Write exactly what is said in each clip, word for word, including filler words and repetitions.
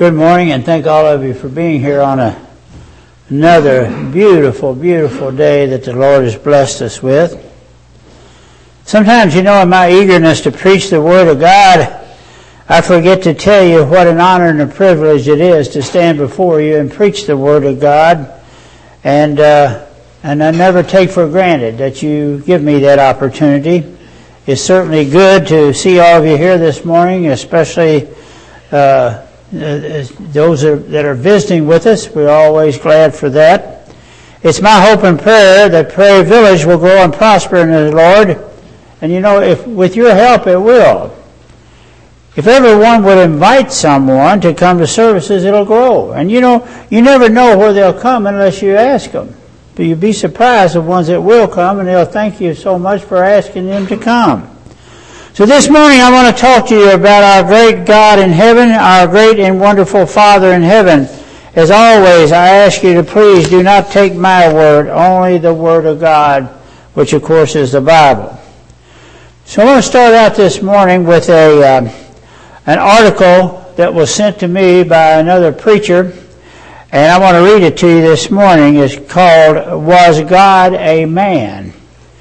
Good morning, and thank all of you for being here on a, another beautiful, beautiful day that the Lord has blessed us with. Sometimes, you know, in my eagerness to preach the Word of God, I forget to tell you what an honor and a privilege it is to stand before you and preach the Word of God. And uh, and I never take for granted that you give me that opportunity. It's certainly good to see all of you here this morning, especially uh Uh, those that are visiting with us. We're always glad for that. It's my hope and prayer that Prairie Village will grow and prosper in the Lord. And you know, if with your help, it will. If everyone would invite someone to come to services, it'll grow. And you know, you never know where they'll come unless you ask them. But you'd be surprised the ones that will come, and they'll thank you so much for asking them to come. So this morning I want to talk to you about our great God in heaven, our great and wonderful Father in heaven. As always, I ask you to please do not take my word, only the Word of God, which of course is the Bible. So I want to start out this morning with a uh, an article that was sent to me by another preacher, and I want to read it to you this morning. It's called, "Was God a Man?"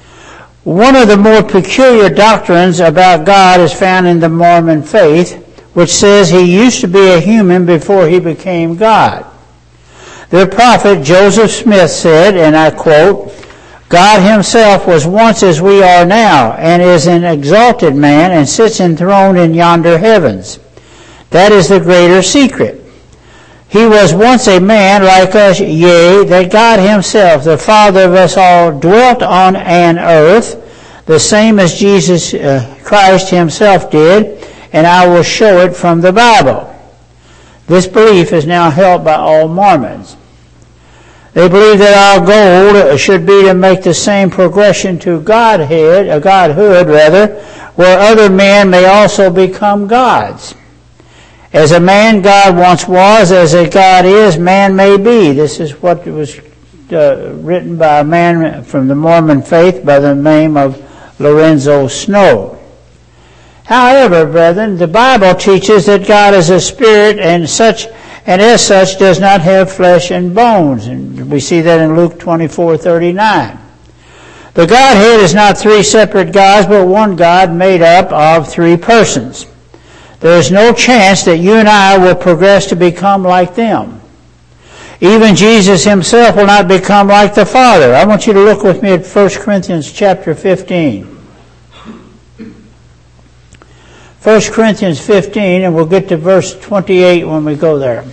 One of the more peculiar doctrines about God is found in the Mormon faith, which says he used to be a human before he became God. Their prophet Joseph Smith said, and I quote, "God himself was once as we are now, and is an exalted man, and sits enthroned in yonder heavens. That is the greater secret. He was once a man like us, yea, that God himself, the Father of us all, dwelt on an earth, the same as Jesus uh, Christ himself did, and I will show it from the Bible." This belief is now held by all Mormons. They believe that our goal should be to make the same progression to Godhead, a Godhood rather, where other men may also become gods. As a man God once was, as a God is, man may be. This is what was uh, written by a man from the Mormon faith by the name of Lorenzo Snow. However, brethren, the Bible teaches that God is a spirit, and such, and as such does not have flesh and bones. And we see that in Luke twenty-four thirty-nine. The Godhead is not three separate gods, but one God made up of three persons. There is no chance that you and I will progress to become like them. Even Jesus himself will not become like the Father. I want you to look with me at First Corinthians chapter fifteen. First Corinthians fifteen, and we'll get to verse twenty-eight when we go there.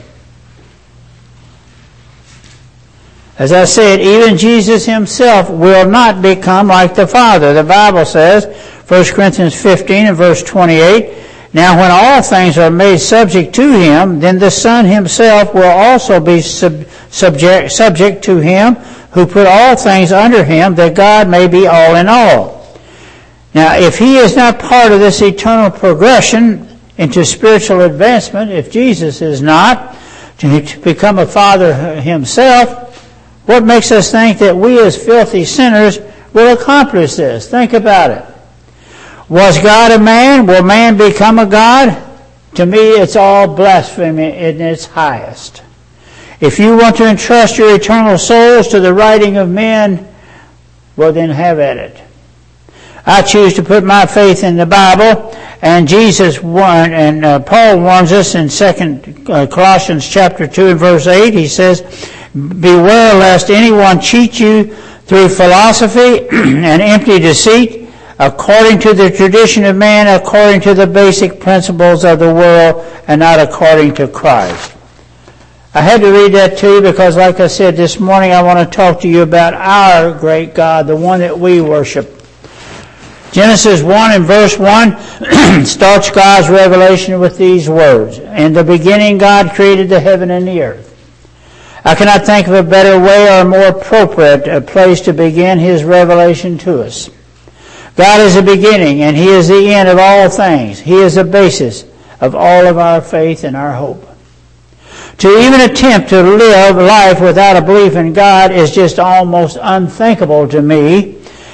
As I said, even Jesus himself will not become like the Father. The Bible says, First Corinthians fifteen and verse twenty-eight, "Now when all things are made subject to him, then the Son himself will also be sub- subject, subject to him who put all things under him, that God may be all in all." Now, if he is not part of this eternal progression into spiritual advancement, if Jesus is not, to, to become a Father himself, what makes us think that we as filthy sinners will accomplish this? Think about it. Was God a man? Will man become a God? To me, it's all blasphemy in its highest. If you want to entrust your eternal souls to the writing of men, well then have at it. I choose to put my faith in the Bible, and Jesus warned, and uh, Paul warns us in Second uh, Colossians chapter two and verse eight. He says, "Beware lest anyone cheat you through philosophy and empty deceit, according to the tradition of man, according to the basic principles of the world, and not according to Christ." I had to read that to you because, like I said, this morning I want to talk to you about our great God, the one that we worship. Genesis one and verse one starts God's revelation with these words, "In the beginning God created the heaven and the earth." I cannot think of a better way or a more appropriate place to begin his revelation to us. God is the beginning, and he is the end of all things. He is the basis of all of our faith and our hope. To even attempt to live life without a belief in God is just almost unthinkable to me.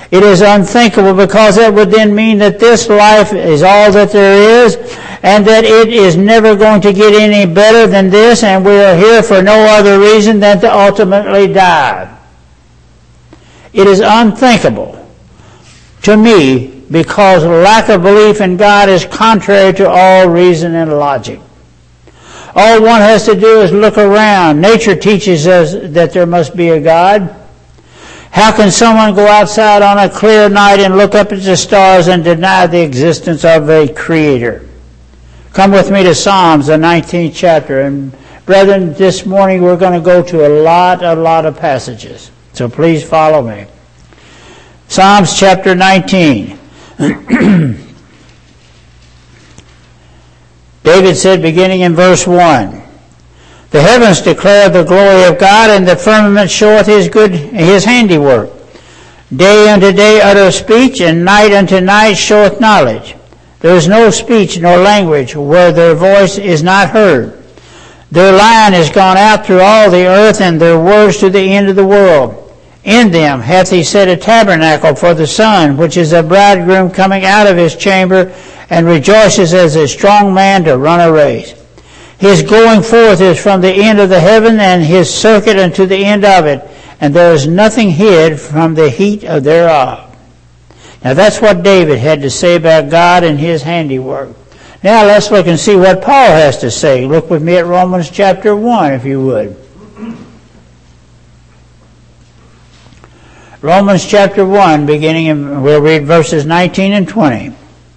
It is unthinkable because that would then mean that this life is all that there is and that it is never going to get any better than this, and we are here for no other reason than to ultimately die. It is unthinkable to me because lack of belief in God is contrary to all reason and logic. All one has to do is look around. Nature teaches us that there must be a God. How can someone go outside on a clear night and look up at the stars and deny the existence of a Creator? Come with me to Psalms, the nineteenth chapter. And brethren, this morning we're going to go to a lot, a lot of passages. So please follow me. Psalms chapter nineteen. David said, beginning in verse one, the heavens declare the glory of God, and the firmament showeth his good his handiwork. Day unto day uttereth speech, and night unto night showeth knowledge. There is no speech nor language where their voice is not heard. Their line is gone out through all the earth, and their words to the end of the world. In them hath he set a tabernacle for the sun, which is a bridegroom coming out of his chamber, and rejoices as a strong man to run a race. His going forth is from the end of the heaven, and his circuit unto the end of it, and there is nothing hid from the heat of thereof. Now that's what David had to say about God and his handiwork. Now let's look and see what Paul has to say. Look with me at Romans chapter one, if you would. Romans chapter one, beginning in, we'll read verses nineteen and twenty.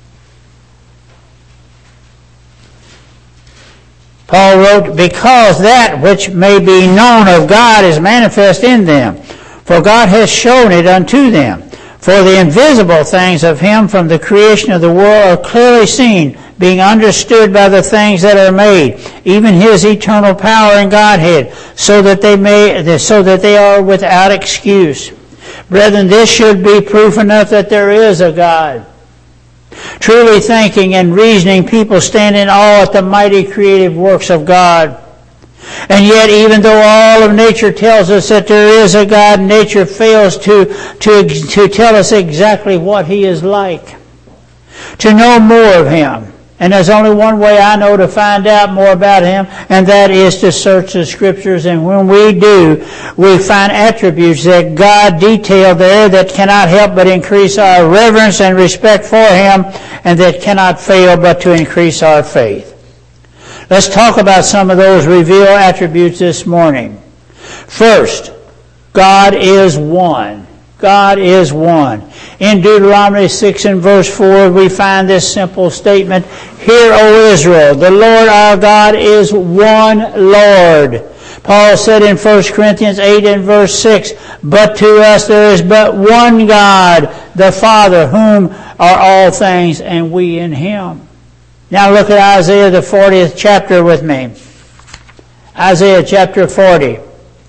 Paul wrote, because that which may be known of God is manifest in them, for God has shown it unto them. For the invisible things of him from the creation of the world are clearly seen, being understood by the things that are made, even his eternal power and Godhead, so that they may, so that they are without excuse. Brethren, this should be proof enough that there is a God. Truly thinking and reasoning people stand in awe at the mighty creative works of God. And yet, even though all of nature tells us that there is a God, nature fails to, to, to tell us exactly what he is like. To know more of him. And there's only one way I know to find out more about him, and that is to search the Scriptures. And when we do, we find attributes that God detailed there that cannot help but increase our reverence and respect for him, and that cannot fail but to increase our faith. Let's talk about some of those revealed attributes this morning. First, God is one. God is one. In Deuteronomy six and verse four, we find this simple statement, Hear, O Israel, the Lord our God is one Lord. Paul said in First Corinthians eight and verse six, But to us there is but one God, the Father, whom are all things, and we in him. Now look at Isaiah the fortieth chapter with me. Isaiah chapter forty.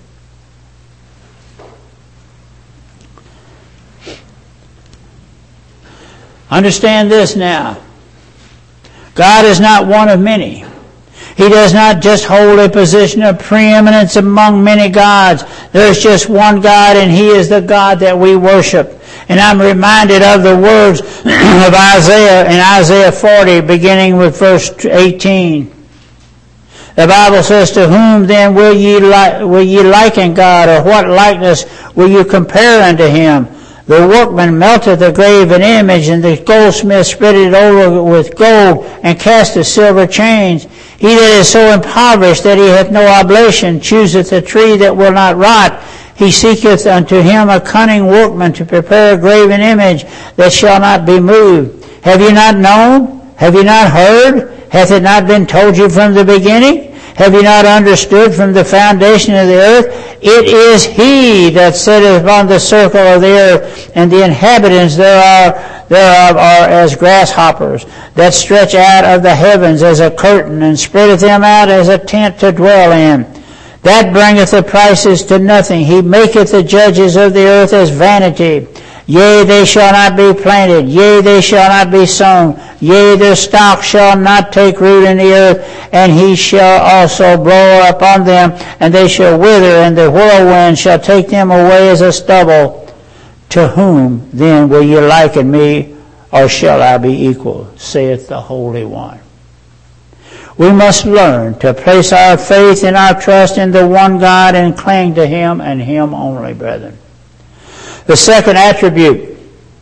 Understand this now. God is not one of many. He does not just hold a position of preeminence among many gods. There is just one God, and he is the God that we worship. And I'm reminded of the words of Isaiah in Isaiah forty, beginning with verse eighteen. The Bible says, To whom then will ye, li- will ye liken God, or what likeness will you compare unto him? The workman melted the graven image, and the goldsmith spread it over with gold, and cast the silver chains. He that is so impoverished that he hath no oblation chooseth a tree that will not rot. He seeketh unto him a cunning workman to prepare a graven image that shall not be moved. Have you not known? Have you not heard? Hath it not been told you from the beginning? Have you not understood from the foundation of the earth? It is he that sitteth upon the circle of the earth, and the inhabitants thereof, thereof are as grasshoppers, that stretch out of the heavens as a curtain, and spreadeth them out as a tent to dwell in. That bringeth the prices to nothing. He maketh the judges of the earth as vanity. Yea, they shall not be planted. Yea, they shall not be sown. Yea, their stock shall not take root in the earth. And he shall also blow upon them, and they shall wither, and the whirlwind shall take them away as a stubble. To whom then will ye liken me, or shall I be equal, saith the Holy One. We must learn to place our faith and our trust in the one God and cling to Him and Him only, brethren. The second attribute,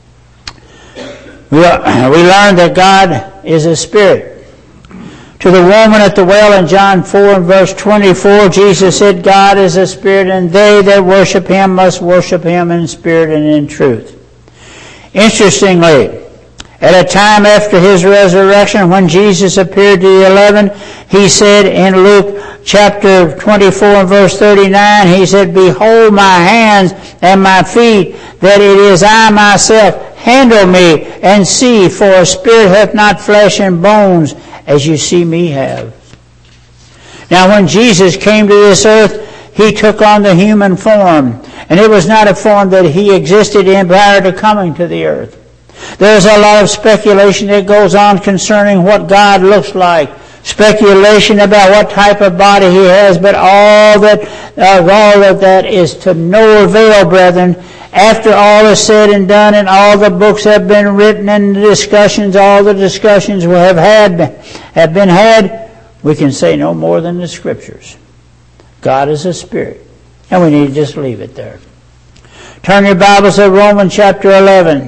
we, are, we learn that God is a spirit. To the woman at the well in John four and verse twenty-four, Jesus said, God is a spirit, and they that worship Him must worship Him in spirit and in truth. Interestingly, at a time after His resurrection, when Jesus appeared to the eleven, He said in Luke chapter twenty-four and verse thirty-nine, He said, Behold my hands and my feet, that it is I myself. Handle me and see, for a spirit hath not flesh and bones, as you see me have. Now when Jesus came to this earth, He took on the human form, and it was not a form that He existed in prior to coming to the earth. There's a lot of speculation that goes on concerning what God looks like, speculation about what type of body He has, but all that, uh, all of that is to no avail, brethren. After all is said and done, and all the books have been written, and the discussions, all the discussions we have had, have been had, we can say no more than the Scriptures. God is a spirit, and we need to just leave it there. Turn your Bibles to Romans chapter eleven.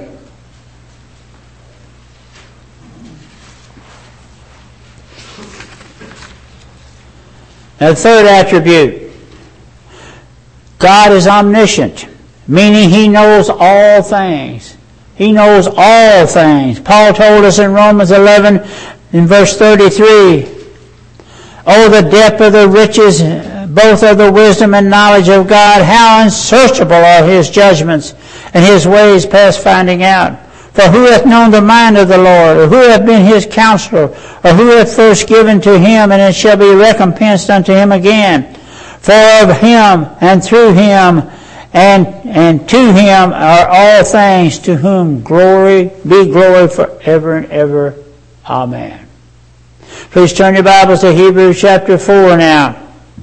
Now, the third attribute, God is omniscient, meaning He knows all things. He knows all things. Paul told us in Romans eleven, in verse thirty-three, Oh, the depth of the riches, both of the wisdom and knowledge of God, how unsearchable are His judgments, and His ways past finding out. For who hath known the mind of the Lord, or who hath been His counselor, or who hath first given to Him, and it shall be recompensed unto Him again? For of Him, and through Him, and and to Him are all things, to whom glory be glory forever and ever. Amen. Please turn your Bibles to Hebrews chapter four now.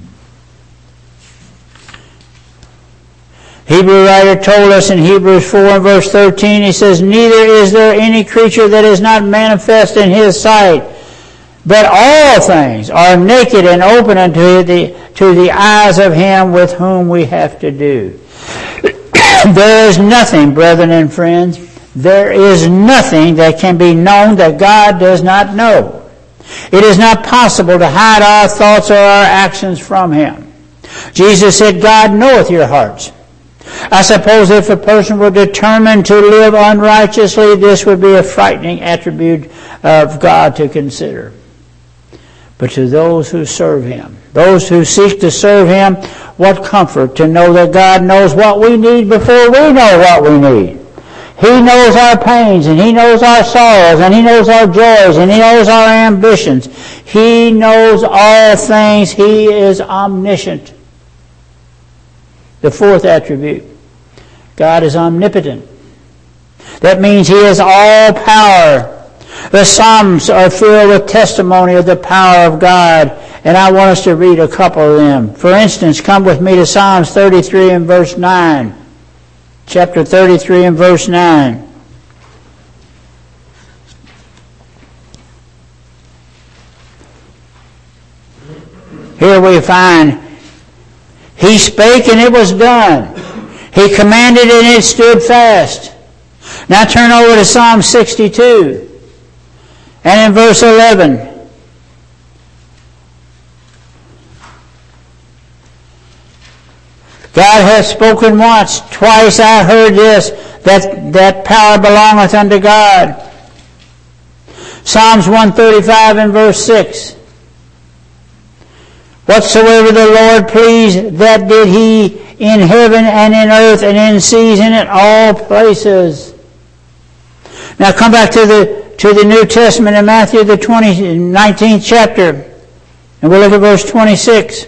Hebrew writer told us in Hebrews four and verse thirteen, he says, Neither is there any creature that is not manifest in His sight, but all things are naked and open unto the, to the eyes of Him with whom we have to do. There is nothing, brethren and friends, there is nothing that can be known that God does not know. It is not possible to hide our thoughts or our actions from Him. Jesus said, God knoweth your hearts. I suppose if a person were determined to live unrighteously, this would be a frightening attribute of God to consider. But to those who serve Him, those who seek to serve Him, what comfort to know that God knows what we need before we know what we need. He knows our pains, and He knows our sorrows, and He knows our joys, and He knows our ambitions. He knows all things. He is omniscient. The fourth attribute, God is omnipotent. That means He has all power. The Psalms are filled with testimony of the power of God, and I want us to read a couple of them. For instance, come with me to Psalms thirty-three and verse nine. Chapter thirty-three and verse nine. Here we find, He spake and it was done. He commanded and it stood fast. Now turn over to Psalm sixty-two. And in verse eleven. God hath spoken once, twice I heard this, that, that power belongeth unto God. Psalms one thirty-five and verse six. Whatsoever the Lord pleased, that did He in heaven and in earth and in seas and in all places. Now come back to the to the New Testament in Matthew the twentieth, nineteenth chapter, and we'll look at verse twenty-six.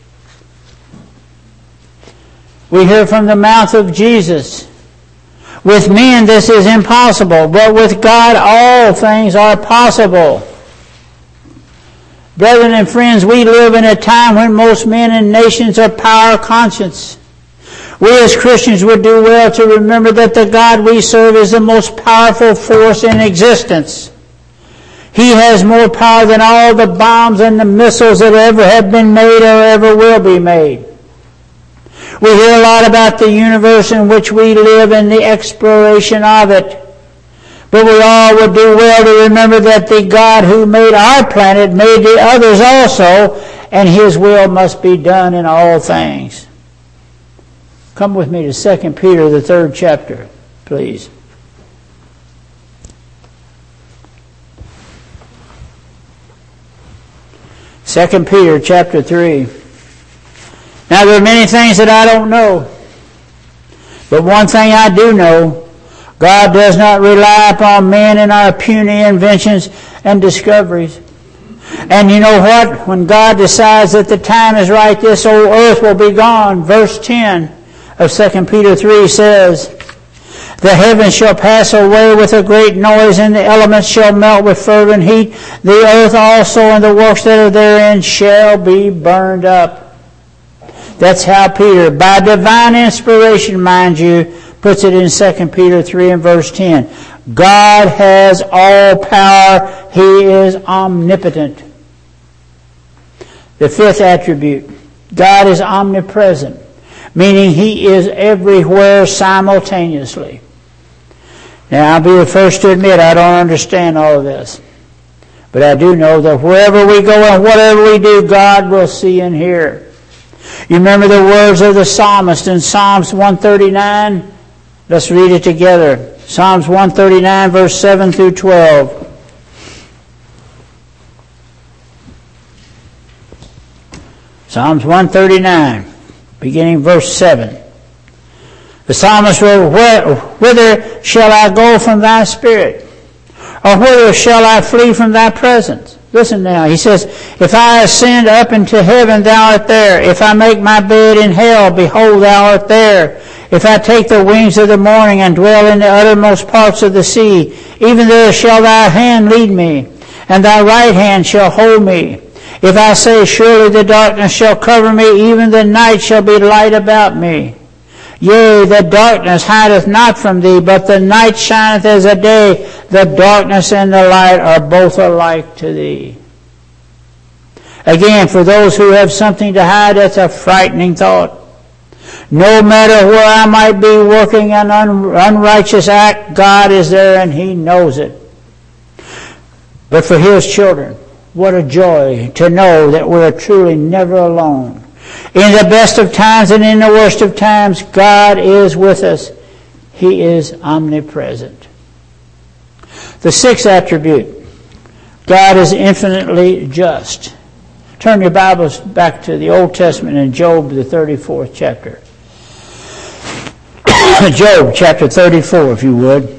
We hear from the mouth of Jesus, with men this is impossible, but with God all things are possible. Brethren and friends, we live in a time when most men and nations are power conscious. We as Christians would do well to remember that the God we serve is the most powerful force in existence. He has more power than all the bombs and the missiles that ever have been made or ever will be made. We hear a lot about the universe in which we live and the exploration of it. But we all would do well to remember that the God who made our planet made the others also, and His will must be done in all things. Come with me to Second Peter, the third chapter, please. Second Peter, chapter three. Now, there are many things that I don't know, but one thing I do know, God does not rely upon men and our puny inventions and discoveries. And you know what? When God decides that the time is right, this old earth will be gone. Verse ten of Second Peter three says, "The heavens shall pass away with a great noise, and the elements shall melt with fervent heat. The earth also and the works that are therein shall be burned up." That's how Peter, by divine inspiration, mind you, puts it in Second Peter three and verse ten. God has all power. He is omnipotent. The fifth attribute, God is omnipresent, meaning He is everywhere simultaneously. Now, I'll be the first to admit I don't understand all of this. But I do know that wherever we go and whatever we do, God will see and hear. You remember the words of the psalmist in Psalms one thirty-nine? Let's read it together. Psalms one thirty-nine, verse seven through twelve. Psalms one thirty-nine, beginning verse seven. The psalmist wrote, "Whither shall I go from thy spirit? Or whither shall I flee from thy presence?" Listen now, he says, "If I ascend up into heaven, thou art there. If I make my bed in hell, behold, thou art there. If I take the wings of the morning and dwell in the uttermost parts of the sea, even there shall thy hand lead me, and thy right hand shall hold me. If I say, surely the darkness shall cover me, even the night shall be light about me. Yea, the darkness hideth not from thee, but the night shineth as a day. The darkness and the light are both alike to thee." Again, for those who have something to hide, that's a frightening thought. No matter where I might be working an un- unrighteous act, God is there and He knows it. But for His children, what a joy to know that we're truly never alone. In the best of times and in the worst of times, God is with us. He is omnipresent. The sixth attribute, God is infinitely just. Turn your Bibles back to the Old Testament in Job, the thirty-fourth chapter. Job chapter thirty-four, if you would.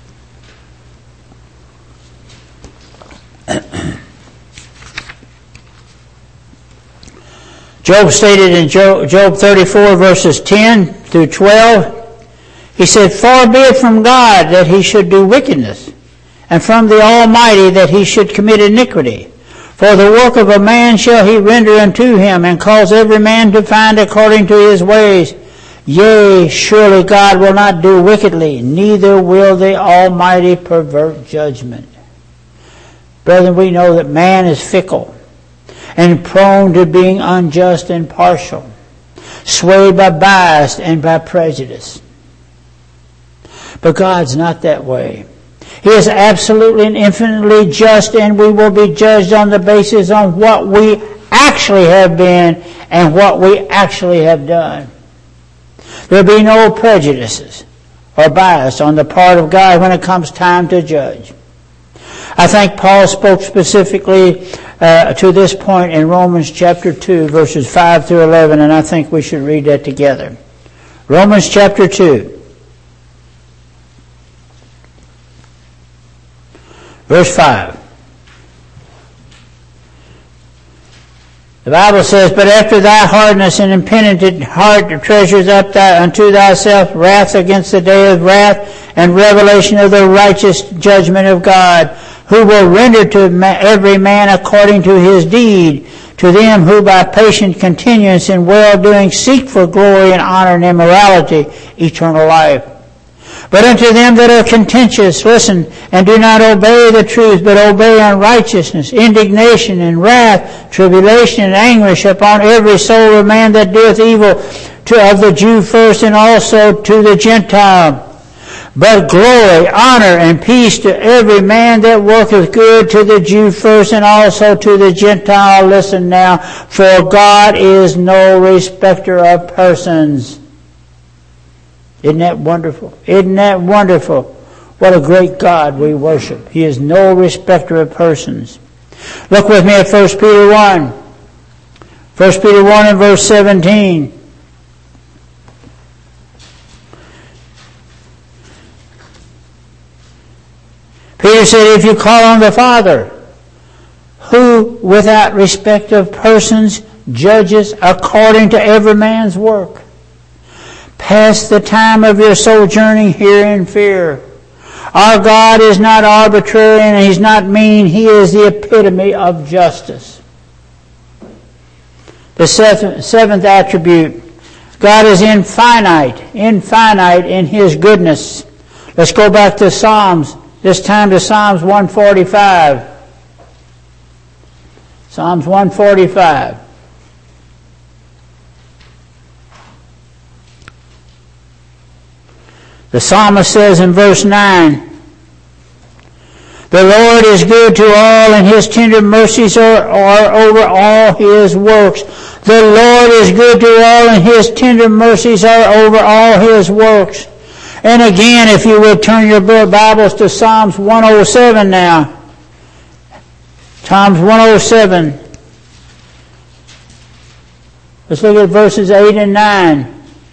Job stated in Job thirty-four, verses ten through twelve, he said, "Far be it from God that He should do wickedness, and from the Almighty that He should commit iniquity. For the work of a man shall He render unto him, and cause every man to find according to his ways. Yea, surely God will not do wickedly, neither will the Almighty pervert judgment." Brethren, we know that man is fickle and prone to being unjust and partial, swayed by bias and by prejudice. But God's not that way. He is absolutely and infinitely just, and we will be judged on the basis on what we actually have been and what we actually have done. There will be no prejudices or bias on the part of God when it comes time to judge. I think Paul spoke specifically uh, to this point in Romans chapter two, verses five through eleven, and I think we should read that together. Romans chapter two. Verse five. The Bible says, "But after thy hardness and impenitent heart treasures up thy, unto thyself wrath against the day of wrath and revelation of the righteous judgment of God, who will render to every man according to his deed. to them who by patient continuance in well-doing seek for glory and honor and immorality, eternal life. But unto them that are contentious, listen, and do not obey the truth, but obey unrighteousness, indignation and wrath, tribulation and anguish upon every soul of man that doeth evil, to of the Jew first, and also to the Gentile. But glory, honor, and peace to every man that worketh good, to the Jew first, and also to the Gentile. Listen now, for God is no respecter of persons. Isn't that wonderful? Isn't that wonderful? What a great God we worship. He is no respecter of persons. Look with me at First Peter one. First Peter one and verse seventeen. Peter said, if you call on the Father, who without respect of persons judges according to every man's work, pass the time of your sojourning here in fear. Our God is not arbitrary and He's not mean. He is the epitome of justice. The seventh attribute, God is infinite, infinite in His goodness. Let's go back to Psalms, this time to Psalms one forty-five. Psalms one forty-five. The psalmist says in verse nine, the Lord is good to all, and His tender mercies are, are over all His works. The Lord is good to all, and His tender mercies are over all His works. And again, if you would turn your Bibles to Psalms one oh seven now. Psalms one oh seven. Let's look at verses eight and nine.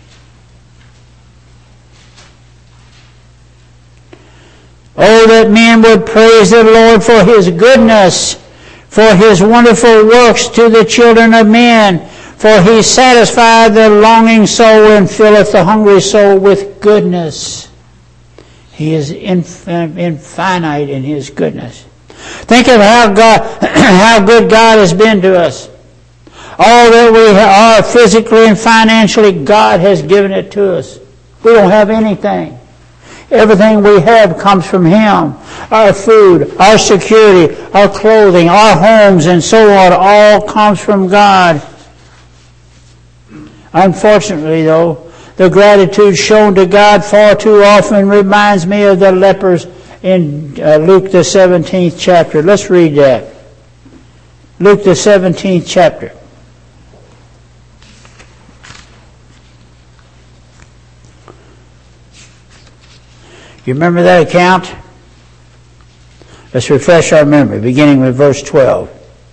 Oh, that men would praise the Lord for His goodness, for His wonderful works to the children of men. For He satisfied the longing soul and filleth the hungry soul with goodness. He is infin- infinite in His goodness. Think of how God, how good God has been to us. All that we are physically and financially, God has given it to us. We don't have anything. Everything we have comes from Him. Our food, our security, our clothing, our homes, and so on, all comes from God. Unfortunately, though, the gratitude shown to God far too often reminds me of the lepers in uh, Luke the seventeenth chapter. Let's read that. Luke the seventeenth chapter. You remember that account? Let's refresh our memory, beginning with verse twelve.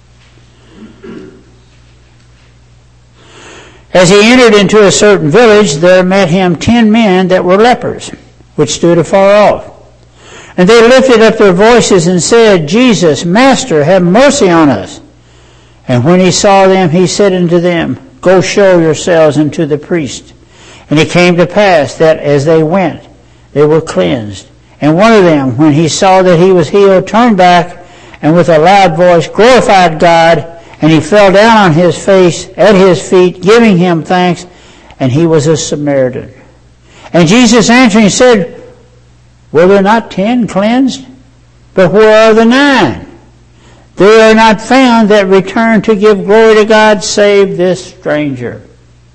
As he entered into a certain village, there met him ten men that were lepers, which stood afar off. And they lifted up their voices and said, Jesus, Master, have mercy on us. And when he saw them, he said unto them, Go show yourselves unto the priest. And it came to pass that as they went, they were cleansed. And one of them, when he saw that he was healed, turned back, and with a loud voice glorified God, and he fell down on his face at his feet, giving him thanks, and he was a Samaritan. And Jesus answering said, Were there not ten cleansed? But where are the nine? They are not found that return to give glory to God, save this stranger.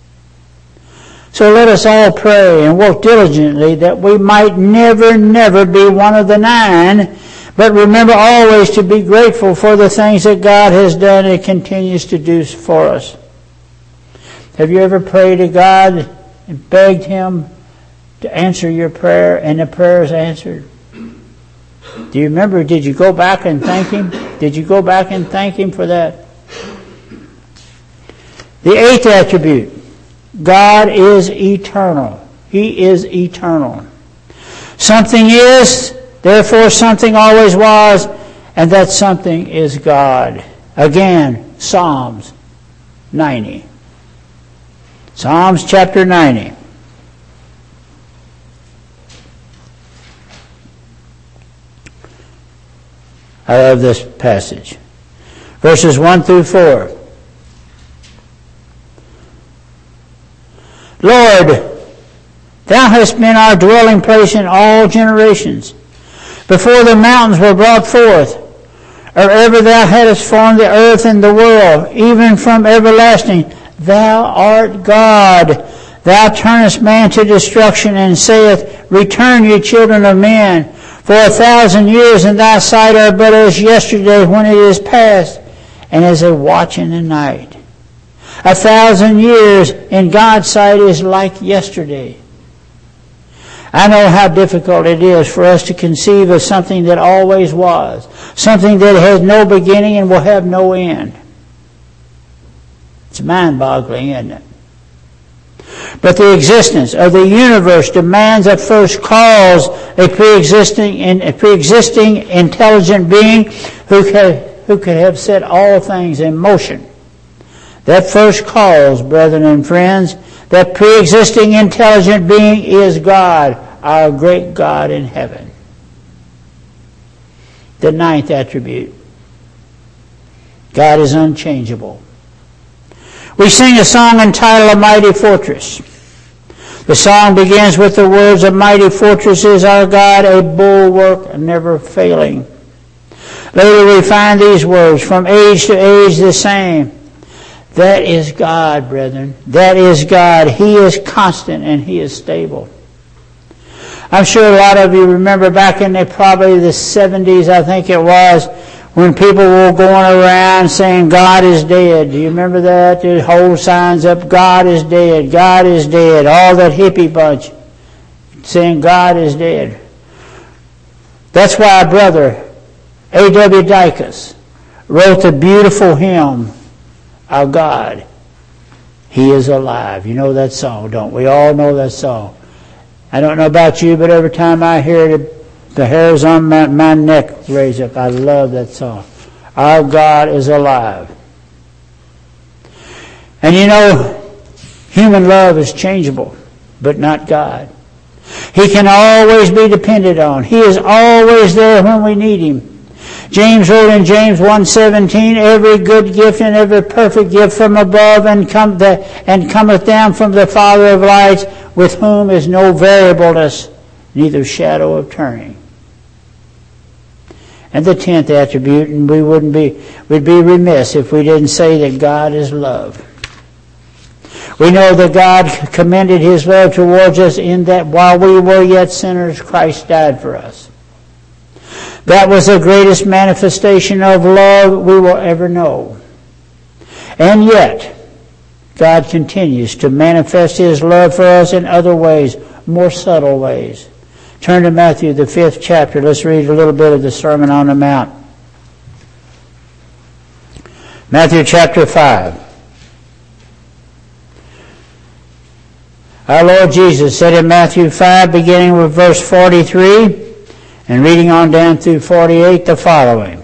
So let us all pray and work diligently that we might never, never be one of the nine, but remember always to be grateful for the things that God has done and continues to do for us. Have you ever prayed to God and begged Him to answer your prayer and the prayer is answered? Do you remember, did you go back and thank Him? Did you go back and thank Him for that? The eighth attribute, God is eternal. He is eternal. Something is, therefore something always was, and that something is God. Again, Psalms ninety. Psalms chapter ninety. I love this passage. Verses one through four. Lord, Thou hast been our dwelling place in all generations. Before the mountains were brought forth, or ever Thou hadst formed the earth and the world, even from everlasting, Thou art God. Thou turnest man to destruction, and saith, Return, ye children of men. For a thousand years in Thy sight are but as yesterday when it is past, and as a watch in the night. A thousand years in God's sight is like yesterday. I know how difficult it is for us to conceive of something that always was, something that has no beginning and will have no end. It's mind-boggling, isn't it? But the existence of the universe demands a first cause, a pre-existing, a pre-existing intelligent being who could, who could have set all things in motion. That first cause, brethren and friends, that pre-existing intelligent being is God, our great God in heaven. The ninth attribute, God is unchangeable. We sing a song entitled A Mighty Fortress. The song begins with the words, A mighty fortress is our God, a bulwark never failing. Later we find these words, from age to age the same. That is God, brethren. That is God. He is constant and He is stable. I'm sure a lot of you remember back in the, probably the seventies, I think it was, when people were going around saying God is dead. Do you remember that? They hold signs up, God is dead, God is dead. All that hippie bunch saying God is dead. That's why our brother A W Dicus wrote the beautiful hymn, Our God, He is alive. You know that song, don't we? We all know that song. I don't know about you, but every time I hear it, the hairs on my, my neck raise up. I love that song. Our God is alive. And you know, human love is changeable, but not God. He can always be depended on. He is always there when we need Him. James wrote in James one seventeen, every good gift and every perfect gift from above and, come the, and cometh down from the Father of lights, with whom is no variableness, neither shadow of turning. And the tenth attribute, and we wouldn't be, we'd be remiss if we didn't say that God is love. We know that God commended His love towards us in that while we were yet sinners, Christ died for us. That was the greatest manifestation of love we will ever know. And yet, God continues to manifest His love for us in other ways, more subtle ways. Turn to Matthew, the fifth chapter. Let's read a little bit of the Sermon on the Mount. Matthew chapter five. Our Lord Jesus said in Matthew five, beginning with verse forty-three, and reading on down through forty-eight, the following.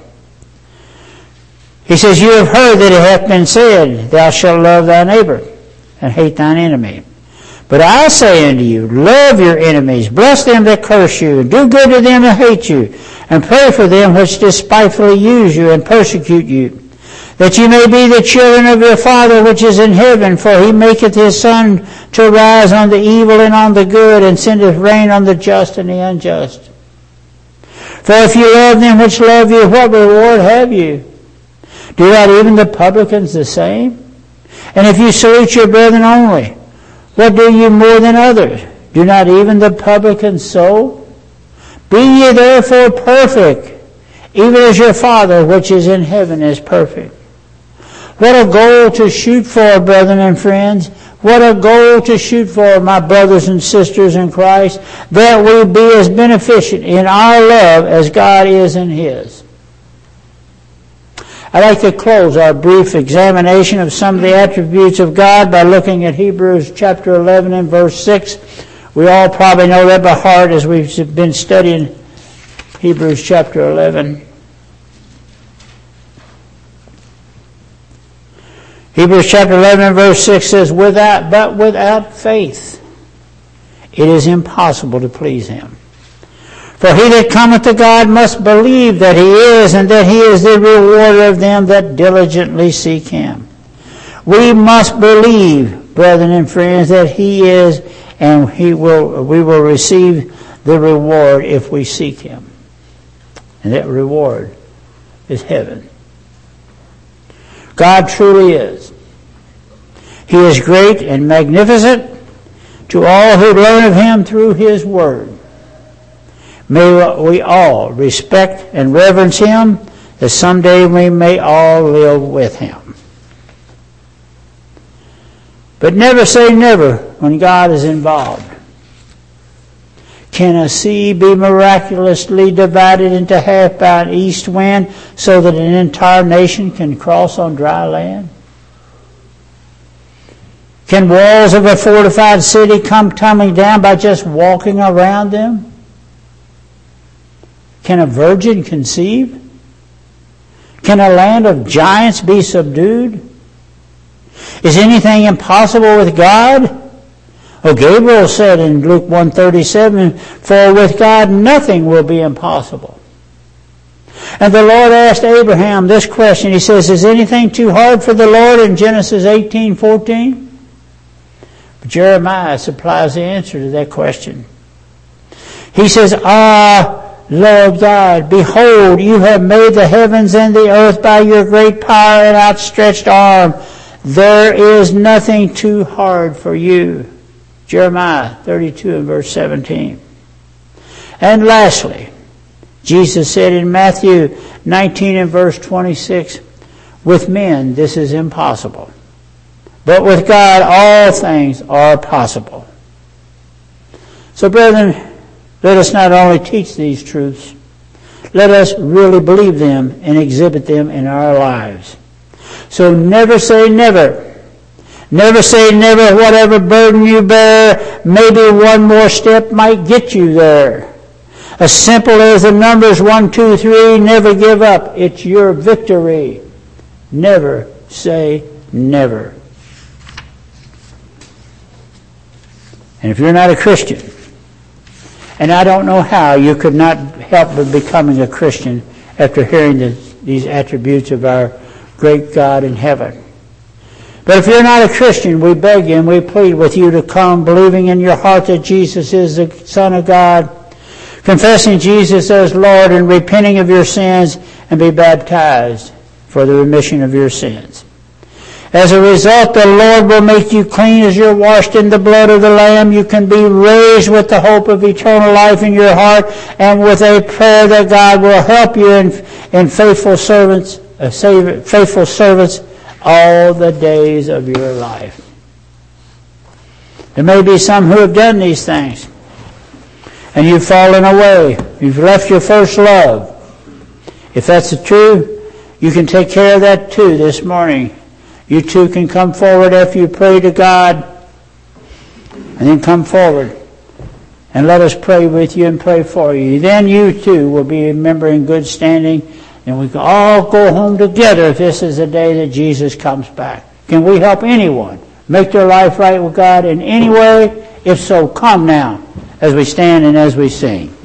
He says, You have heard that it hath been said, Thou shalt love thy neighbor, and hate thine enemy. But I say unto you, love your enemies, bless them that curse you, and do good to them that hate you, and pray for them which despitefully use you and persecute you, that you may be the children of your Father which is in heaven, for He maketh His sun to rise on the evil and on the good, and sendeth rain on the just and the unjust. For if you love them which love you, what reward have you? Do not even the publicans the same? And if you salute your brethren only, what do you more than others? Do not even the publicans so? Be ye therefore perfect, even as your Father which is in heaven is perfect. What a goal to shoot for, brethren and friends. What a goal to shoot for, my brothers and sisters in Christ, that we be as beneficent in our love as God is in His. I'd like to close our brief examination of some of the attributes of God by looking at Hebrews chapter eleven and verse six. We all probably know that by heart as we've been studying Hebrews chapter eleven. Hebrews chapter eleven and verse six says, without, but without faith it is impossible to please Him. For he that cometh to God must believe that He is, and that He is the rewarder of them that diligently seek Him. We must believe brethren and friends, that He is, and He will. We will receive the reward if we seek Him. And that reward is heaven. God truly is. He is great and magnificent to all who learn of Him through His Word. May we all respect and reverence Him, that someday we may all live with Him. But never say never when God is involved. Can a sea be miraculously divided into half by an east wind so that an entire nation can cross on dry land? Can walls of a fortified city come tumbling down by just walking around them? Can a virgin conceive? Can a land of giants be subdued? Is anything impossible with God? Oh, Gabriel said in Luke one thirty-seven, for with God nothing will be impossible. And the Lord asked Abraham this question. He says, is anything too hard for the Lord in Genesis eighteen fourteen? But Jeremiah supplies the answer to that question. He says, ah, Lord God, behold, you have made the heavens and the earth by your great power and outstretched arm. There is nothing too hard for you. Jeremiah thirty-two and verse seventeen. And lastly, Jesus said in Matthew nineteen and verse twenty-six, with men this is impossible, but with God all things are possible. So brethren, let us not only teach these truths, let us really believe them and exhibit them in our lives. So never say never. Never say never. Whatever burden you bear, maybe one more step might get you there. As simple as the numbers one, two, three, never give up. It's your victory. Never say never. And if you're not a Christian, and I don't know how you could not help but becoming a Christian after hearing the, these attributes of our great God in heaven. But if you're not a Christian, we beg you and we plead with you to come, believing in your heart that Jesus is the Son of God, confessing Jesus as Lord and repenting of your sins, and be baptized for the remission of your sins. As a result, the Lord will make you clean as you're washed in the blood of the Lamb. You can be raised with the hope of eternal life in your heart, and with a prayer that God will help you in, in faithful servants, uh, save, faithful servants all the days of your life. There may be some who have done these things, and you've fallen away. You've left your first love. If that's the truth, you can take care of that too this morning. You too can come forward after you pray to God, and then come forward and let us pray with you and pray for you. Then you too will be a member in good standing, and we can all go home together if this is the day that Jesus comes back. Can we help anyone make their life right with God in any way? If so, come now as we stand and as we sing.